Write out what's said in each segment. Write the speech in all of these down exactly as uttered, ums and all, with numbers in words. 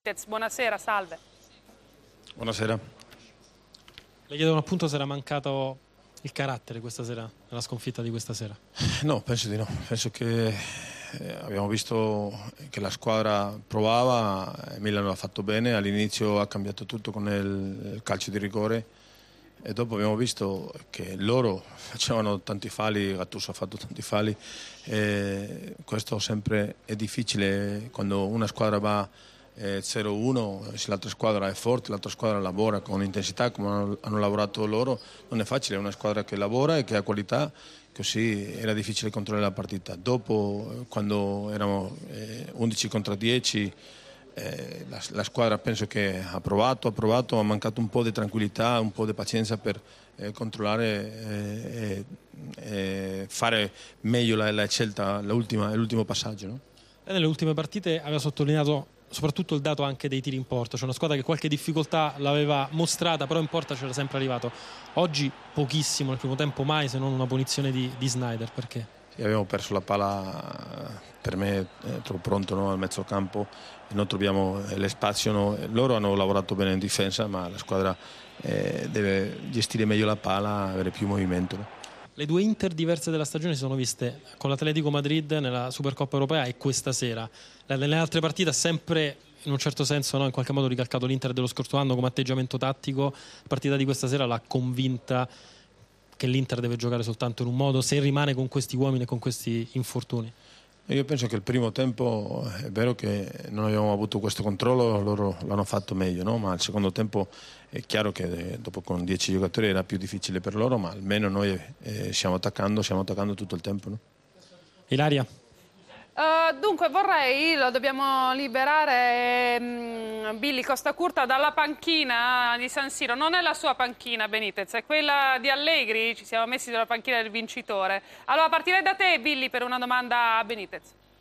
Buonasera, salve. Buonasera. Le chiedono appunto se era mancato il carattere questa sera, nella sconfitta di questa sera. No, penso di no. Penso che eh, abbiamo visto che la squadra provava, Milan lo ha fatto bene, all'inizio ha cambiato tutto con il, il calcio di rigore e dopo abbiamo visto che loro facevano tanti falli, Gattuso ha fatto tanti falli e questo sempre è difficile quando una squadra va eh, zero uno, se l'altra squadra è forte, l'altra squadra lavora con intensità come hanno, hanno lavorato loro, non è facile, è una squadra che lavora e che ha qualità, così era difficile controllare la partita. Dopo quando erano eh, undici contro dieci Eh, la, la squadra penso che ha provato, ha provato, ha mancato un po' di tranquillità, un po' di pazienza per eh, controllare e eh, eh, fare meglio la, la scelta, l'ultimo passaggio. No? E nelle ultime partite aveva sottolineato soprattutto il dato anche dei tiri in porta, cioè una squadra che qualche difficoltà l'aveva mostrata, però in porta c'era sempre arrivato. Oggi pochissimo, nel primo tempo mai, se non una punizione di, di Sneijder, perché? Sì, abbiamo perso la palla, per me è troppo pronto, no? Al mezzocampo e non troviamo lo spazio, no? Loro hanno lavorato bene in difesa, ma la squadra eh, deve gestire meglio la palla, avere più movimento. No? Le due Inter diverse della stagione si sono viste con l'Atletico Madrid nella Supercoppa Europea e questa sera. Nelle altre partite ha sempre in un certo senso, no, in qualche modo ricalcato l'Inter dello scorso anno come atteggiamento tattico. La partita di questa sera l'ha convinta che l'Inter deve giocare soltanto in un modo se rimane con questi uomini e con questi infortuni. Io penso che il primo tempo è vero che non abbiamo avuto questo controllo, loro l'hanno fatto meglio, no? Ma il secondo tempo è chiaro che dopo con dieci giocatori era più difficile per loro, ma almeno noi eh, stiamo attaccando, stiamo attaccando tutto il tempo. No? Ilaria? Uh, dunque vorrei, lo dobbiamo liberare um, Billy Costacurta dalla panchina di San Siro. Non è la sua panchina, Benitez, è quella di Allegri, ci siamo messi sulla panchina del vincitore. Allora partirei da te, Billy, per una domanda a Benitez.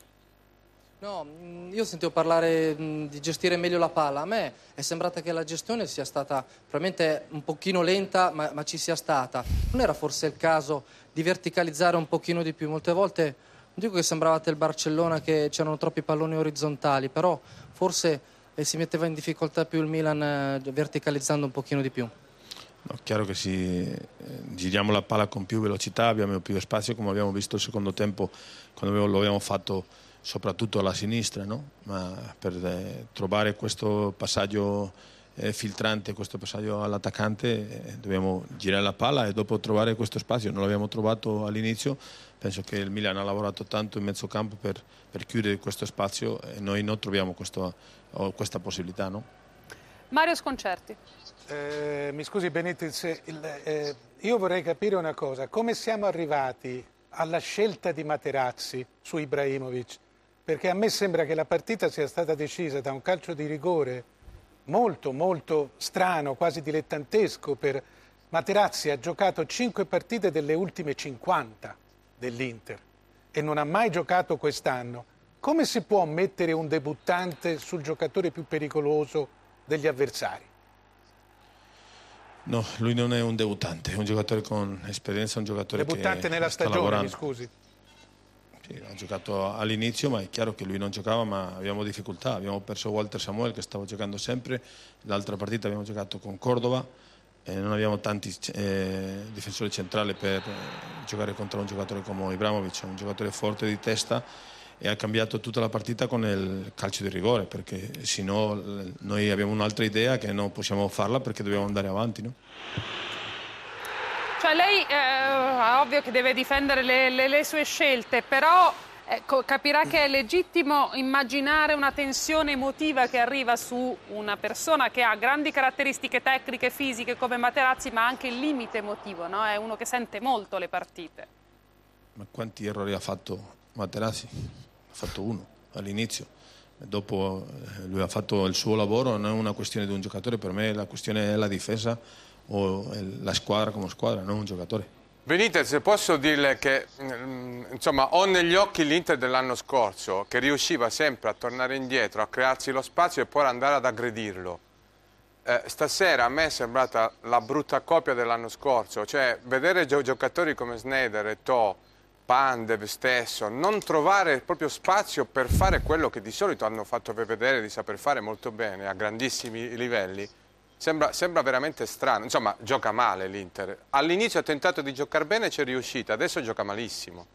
No, io sentivo parlare di gestire meglio la palla. A me è sembrata che la gestione sia stata probabilmente un pochino lenta, ma, ma ci sia stata. Non era forse il caso di verticalizzare un pochino di più? Molte volte non dico che sembravate il Barcellona che c'erano troppi palloni orizzontali, però forse eh, si metteva in difficoltà più il Milan eh, verticalizzando un pochino di più. No, chiaro che si eh, giriamo la palla con più velocità, abbiamo più spazio, come abbiamo visto il secondo tempo quando lo abbiamo fatto soprattutto alla sinistra, no? Ma per eh, trovare questo passaggio eh, filtrante, questo passaggio all'attaccante eh, dobbiamo girare la palla e dopo trovare questo spazio. Non l'abbiamo trovato all'inizio, penso che il Milan ha lavorato tanto in mezzo campo per, per chiudere questo spazio e noi non troviamo questo, questa possibilità. No? Mario Sconcerti. Eh, mi scusi Benitez, il, eh, io vorrei capire una cosa, come siamo arrivati alla scelta di Materazzi su Ibrahimovic? Perché a me sembra che la partita sia stata decisa da un calcio di rigore molto molto strano, quasi dilettantesco. Per Materazzi ha giocato cinque partite delle ultime cinquanta dell'Inter e non ha mai giocato quest'anno. Come si può mettere un debuttante sul giocatore più pericoloso degli avversari? No, lui non è un debuttante, è un giocatore con esperienza, un giocatore debuttante che nella sta stagione, lavorando. mi scusi. Sì, ha giocato all'inizio, ma è chiaro che lui non giocava, ma abbiamo difficoltà. Abbiamo perso Walter Samuel che stava giocando sempre, l'altra partita abbiamo giocato con Cordova e non abbiamo tanti eh, difensori centrali per eh, giocare contro un giocatore come Ibrahimovic, un giocatore forte di testa e ha cambiato tutta la partita con il calcio di rigore, perché se no noi abbiamo un'altra idea che non possiamo farla perché dobbiamo andare avanti, no? Cioè lei eh, è ovvio che deve difendere le, le, le sue scelte, però ecco, capirà che è legittimo immaginare una tensione emotiva che arriva su una persona che ha grandi caratteristiche tecniche e fisiche come Materazzi, ma anche il limite emotivo, no? È uno che sente molto le partite. Ma quanti errori ha fatto Materazzi? Ha fatto uno all'inizio. Dopo eh, lui ha fatto il suo lavoro, non è una questione di un giocatore, per me la questione è la difesa o la squadra come squadra, non un giocatore. Benitez, posso dirle che insomma, ho negli occhi l'Inter dell'anno scorso che riusciva sempre a tornare indietro, a crearsi lo spazio e poi andare ad aggredirlo. Eh, stasera a me è sembrata la brutta copia dell'anno scorso, cioè vedere gio giocatori come Sneijder e To Pandev stesso, non trovare proprio spazio per fare quello che di solito hanno fatto vedere di saper fare molto bene a grandissimi livelli, sembra, sembra veramente strano. Insomma, gioca male l'Inter. All'inizio ha tentato di giocare bene e ci è riuscita, adesso gioca malissimo.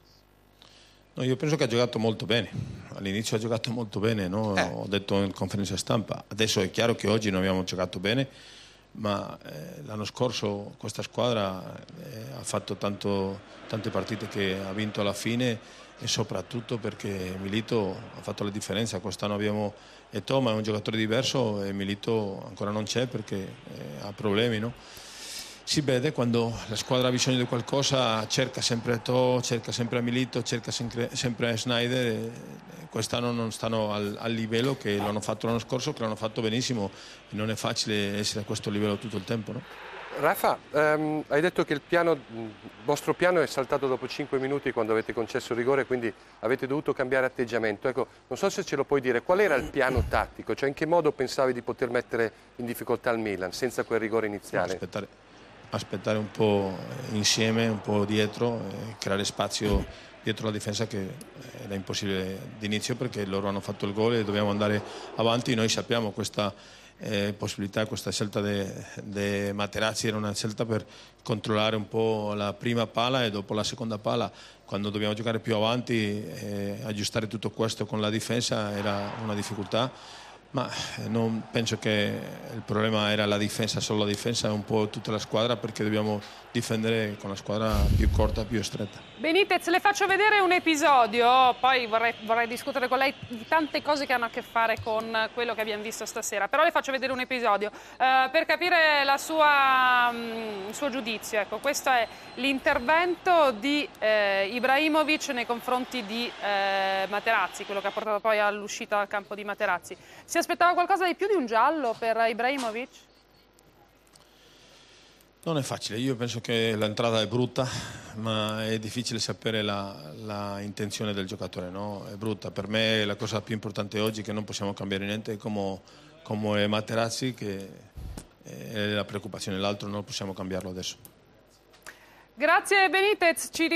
No, io penso che ha giocato molto bene, all'inizio ha giocato molto bene, no? eh. Ho detto in conferenza stampa, adesso è chiaro che oggi non abbiamo giocato bene, ma eh, l'anno scorso questa squadra eh, ha fatto tanto, tante partite che ha vinto alla fine, e soprattutto perché Milito ha fatto la differenza. Quest'anno abbiamo Eto'o, ma è un giocatore diverso, e Milito ancora non c'è perché eh, ha problemi, no? Si vede quando la squadra ha bisogno di qualcosa, cerca sempre Eto'o, cerca sempre Milito, cerca sempre, sempre Sneijder, e quest'anno non stanno al, al livello che l'hanno fatto l'anno scorso, che l'hanno fatto benissimo, e non è facile essere a questo livello tutto il tempo, no? Rafa, um, hai detto che il, piano, il vostro piano è saltato dopo cinque minuti quando avete concesso il rigore, quindi avete dovuto cambiare atteggiamento. Ecco, non so se ce lo puoi dire, qual era il piano tattico? Cioè, in che modo pensavi di poter mettere in difficoltà il Milan senza quel rigore iniziale? Aspettare, aspettare un po' insieme, un po' dietro, e creare spazio dietro la difesa, che era impossibile d'inizio perché loro hanno fatto il gol e dobbiamo andare avanti. Noi sappiamo questa eh, possibilità, questa scelta di Materazzi era una scelta per controllare un po' la prima pala e dopo la seconda pala. Quando dobbiamo giocare più avanti, eh, aggiustare tutto questo con la difesa era una difficoltà, ma non penso che il problema era la difesa, solo la difesa, è un po' tutta la squadra, perché dobbiamo difendere con la squadra più corta, più stretta. Benitez, le faccio vedere un episodio, poi vorrei, vorrei discutere con lei di tante cose che hanno a che fare con quello che abbiamo visto stasera, però le faccio vedere un episodio eh, per capire la sua, mh, il suo giudizio. Ecco, questo è l'intervento di eh, Ibrahimovic nei confronti di eh, Materazzi, quello che ha portato poi all'uscita dal campo di Materazzi. Si aspettava qualcosa di più di un giallo per Ibrahimovic? Non è facile, io penso che l'entrata è brutta, ma è difficile sapere la, la intenzione del giocatore, no? È brutta. Per me la cosa più importante oggi è che non possiamo cambiare niente, come, come è Materazzi, che è la preoccupazione, l'altro non possiamo cambiarlo adesso. Grazie Benitez. Ci